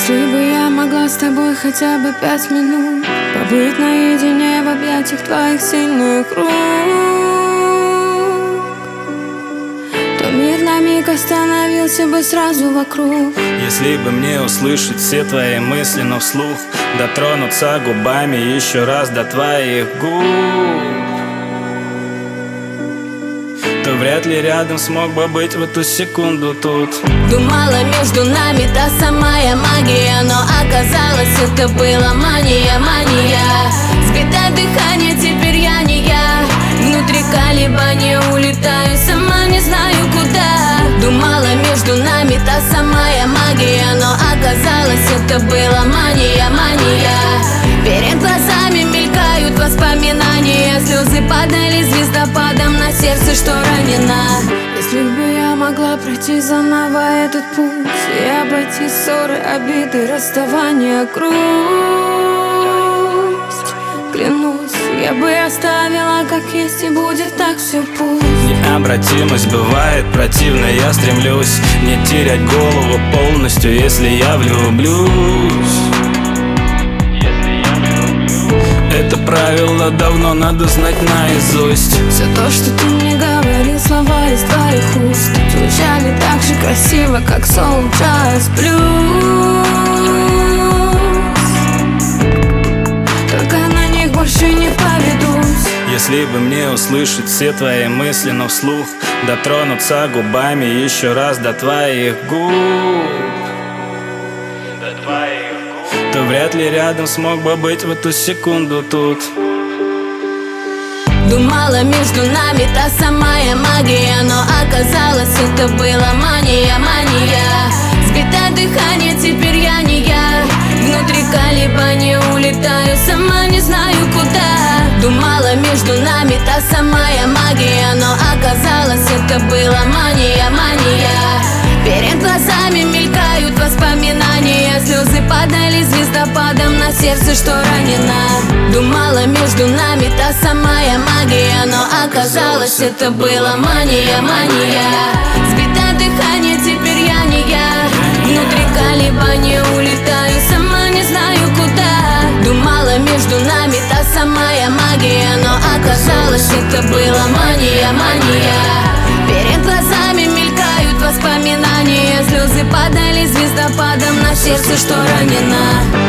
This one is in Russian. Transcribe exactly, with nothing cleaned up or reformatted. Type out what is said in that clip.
Если бы я могла с тобой хотя бы пять минут побыть наедине в объятиях твоих сильных рук, то мир на миг остановился бы сразу вокруг. Если бы мне услышать все твои мысли, но вслух дотронуться губами еще раз до твоих губ, то вряд ли рядом смог бы быть в эту секунду тут. Думала, между нами та самая магия, но оказалось, это была мания, мания. Сбитое дыхание, теперь я не я. Внутри колебания улетаю, сама не знаю куда. Думала, между нами та самая магия, но оказалось, это была мания, мания. Перед глазами мелькают воспоминания, слезы падали звездопадом на сердце, что ранено. Если бы я могла пройти заново этот путь и обойти ссоры, обиды, расставания, грусть, клянусь, я бы оставила как есть, и будет так все пусть. Необратимость бывает противной, я стремлюсь не терять голову полностью, если я влюблюсь. Это правило давно надо знать наизусть. Все то, что ты мне говорил, слова из твоих уст звучали так же красиво, как soul jazz blues. Только на них больше не поведусь. Если бы мне услышать все твои мысли, но вслух дотронуться губами еще раз до твоих губ, до твоих губ, то вряд ли рядом смог бы быть в эту секунду тут. Думала, между нами та самая магия, но оказалось, это была мания, мания. Сбитое дыхание, теперь я не я. Внутри колебания улетаю, сама не знаю куда. Думала, между нами та самая магия, но оказалось, это была мания, мания. Перед глазами мелькают воспоминания, слезы падали звездопадом на сердце, что ранено. Думала, между нами та самая магия, но оказалось, это была мания, мания. Сбитое дыхание, теперь я не я. Внутри колебания улетаю, сама не знаю куда. Думала, между нами та самая магия, но оказалось, это была мания, мания. Перед глазами мелькают воспоминания, слезы падали звездопадом на сердце, что ранено.